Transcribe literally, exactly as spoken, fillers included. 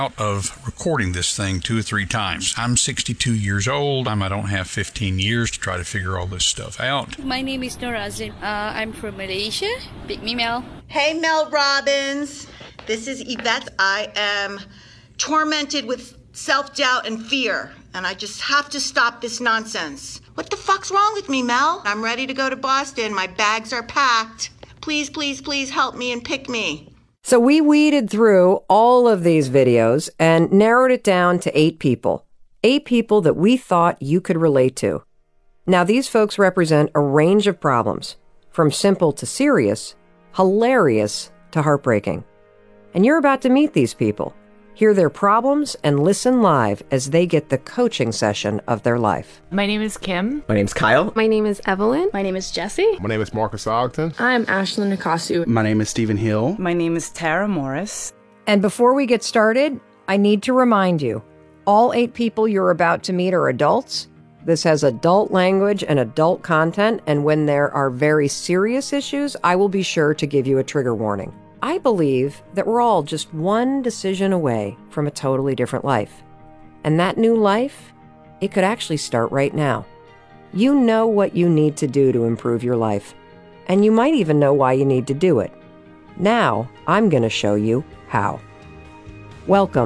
out of recording this thing two or three times. I'm sixty-two years old. I'm, I don't have fifteen years to try to figure all this stuff out. My name is Norazin. Uh, I'm from Malaysia. Pick me, Mel. Hey, Mel Robbins. This is Yvette. I am tormented with self-doubt and fear, and I just have to stop this nonsense. What the fuck's wrong with me, Mel? I'm ready to go to Boston. My bags are packed. Please, please, please help me and pick me. So we weeded through all of these videos and narrowed it down to eight people. Eight people that we thought you could relate to. Now, these folks represent a range of problems, from simple to serious, hilarious to heartbreaking. And you're about to meet these people, hear their problems, and listen live as they get the coaching session of their life. My name is Kim. My name's Kyle. My name is Evelyn. My name is Jessie. My name is Marcus Ogden. I'm Ashlyn Nakasu. My name is Stephen Hill. My name is Tara Morris. And before we get started, I need to remind you, all eight people you're about to meet are adults. This has adult language and adult content, and when there are very serious issues, I will be sure to give you a trigger warning. I believe that we're all just one decision away from a totally different life. And that new life, it could actually start right now. You know what you need to do to improve your life, and you might even know why you need to do it. Now, I'm going to show you how. Welcome